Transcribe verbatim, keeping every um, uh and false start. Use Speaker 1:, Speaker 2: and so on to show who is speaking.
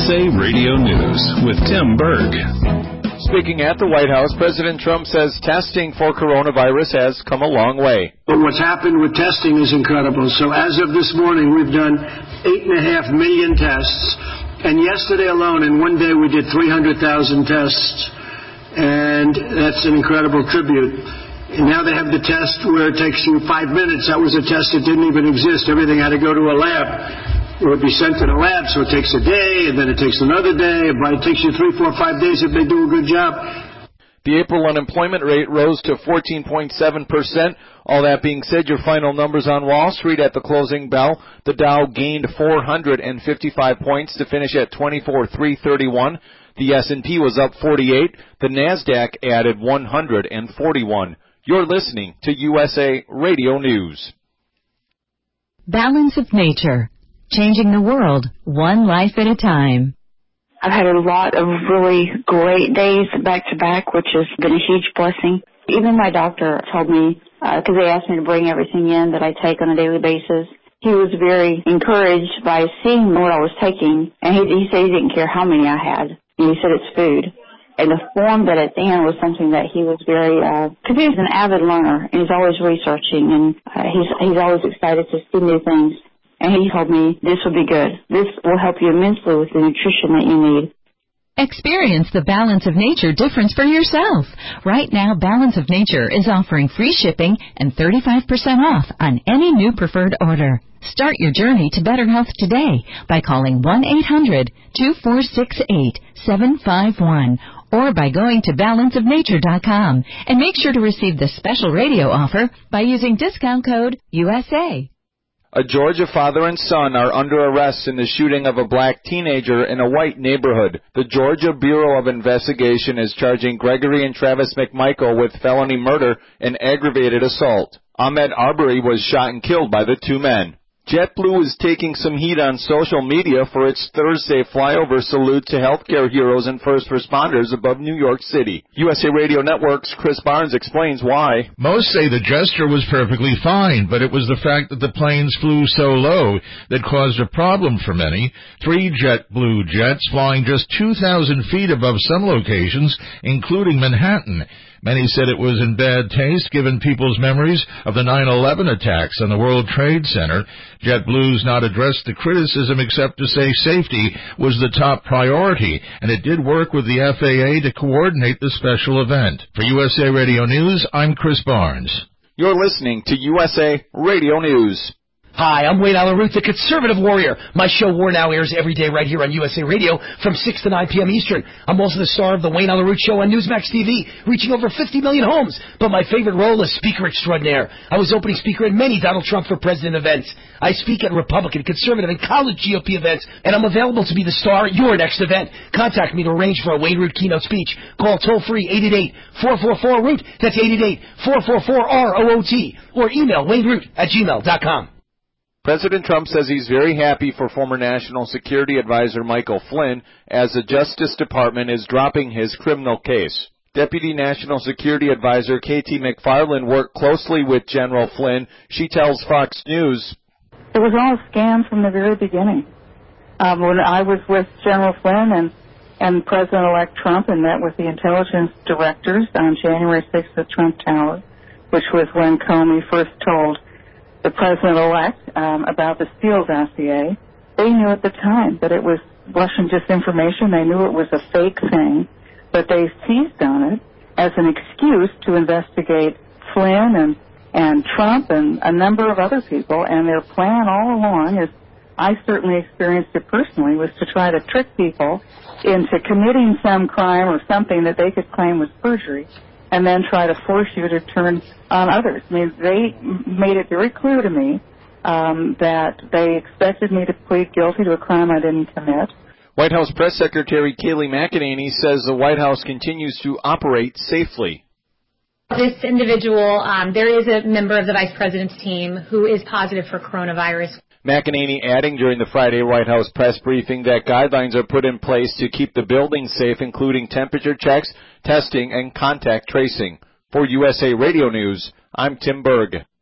Speaker 1: S A Radio News with Tim Berg.
Speaker 2: Speaking at the White House, President Trump says testing for coronavirus has come a long way.
Speaker 3: But what's happened with testing is incredible. So as of this morning, we've done eight and a half million tests. And yesterday alone, in one day, we did three hundred thousand tests. And that's an incredible tribute. And now they have the test where it takes you five minutes. That was a test that didn't even exist. Everything had to go to a lab. It would be sent to the lab, so it takes a day, and then it takes another day, but it takes you three, four, five days if they do a good job.
Speaker 2: The April unemployment rate rose to fourteen point seven percent. All that being said, your final numbers on Wall Street at the closing bell. The Dow gained four hundred fifty-five points to finish at twenty-four thousand three hundred thirty-one. The S and P was up forty-eight. The NASDAQ added one hundred forty-one. You're listening to U S A Radio News.
Speaker 4: Balance of Nature. Changing the world, one life at a time.
Speaker 5: I've had a lot of really great days back to back, which has been a huge blessing. Even my doctor told me, because uh, they asked me to bring everything in that I take on a daily basis, he was very encouraged by seeing what I was taking, and he, he said he didn't care how many I had. And he said it's food. And the form that it's in was something that he was very, because uh, he's an avid learner, and he's always researching, and uh, he's he's always excited to see new things. And he told me, this will be good. This will help you immensely with the nutrition that you need.
Speaker 4: Experience the Balance of Nature difference for yourself. Right now, Balance of Nature is offering free shipping and thirty-five percent off on any new preferred order. Start your journey to better health today by calling one eight hundred two four six eight seven five one or by going to balance of nature dot com. And make sure to receive the special radio offer by using discount code U S A.
Speaker 2: A Georgia father and son are under arrest in the shooting of a black teenager in a white neighborhood. The Georgia Bureau of Investigation is charging Gregory and Travis McMichael with felony murder and aggravated assault. Ahmed Arbery was shot and killed by the two men. JetBlue is taking some heat on social media for its Thursday flyover salute to healthcare heroes and first responders above New York City. U S A Radio Network's Chris Barnes explains why.
Speaker 6: Most say the gesture was perfectly fine, but it was the fact that the planes flew so low that caused a problem for many. Three JetBlue jets flying just two thousand feet above some locations, including Manhattan. Many said it was in bad taste given people's memories of the nine eleven attacks on the World Trade Center. JetBlue's not addressed the criticism except to say safety was the top priority, and it did work with the F A A to coordinate the special event. For U S A Radio News, I'm Chris Barnes.
Speaker 2: You're listening to U S A Radio News.
Speaker 7: Hi, I'm Wayne Allen Root, the Conservative Warrior. My show War Now airs every day right here on U S A Radio from six to nine p.m. Eastern. I'm also the star of the Wayne Allen Root Show on Newsmax T V, reaching over fifty million homes. But my favorite role is Speaker Extraordinaire. I was opening speaker at many Donald Trump for President events. I speak at Republican, Conservative, and college G O P events, and I'm available to be the star at your next event. Contact me to arrange for a Wayne Root keynote speech. Call toll-free eight eight eight, four four four, root. That's eight eight eight, four four four, R O O T. Or email wayneroot at gmail dot com.
Speaker 2: President Trump says he's very happy for former National Security Advisor Michael Flynn as the Justice Department is dropping his criminal case. Deputy National Security Advisor K T McFarland worked closely with General Flynn. She tells Fox News,
Speaker 8: it was all a scam from the very beginning. Um, when I was with General Flynn and, and President-elect Trump and met with the intelligence directors on January sixth at Trump Tower, which was when Comey first told the president-elect um, about the Steele dossier, they knew at the time that it was Russian disinformation. They knew it was a fake thing, but they seized on it as an excuse to investigate Flynn and, and Trump and a number of other people, and their plan all along is, I certainly experienced it personally, was to try to trick people into committing some crime or something that they could claim was perjury, and then try to force you to turn on others. I mean, they made it very clear to me um, that they expected me to plead guilty to a crime I didn't commit.
Speaker 2: White House Press Secretary Kayleigh McEnany says the White House continues to operate safely.
Speaker 9: This individual, um, there is a member of the Vice President's team who is positive for coronavirus.
Speaker 2: McEnany adding during the Friday White House press briefing that guidelines are put in place to keep the building safe, including temperature checks, testing, and contact tracing. For U S A Radio News, I'm Tim Berg.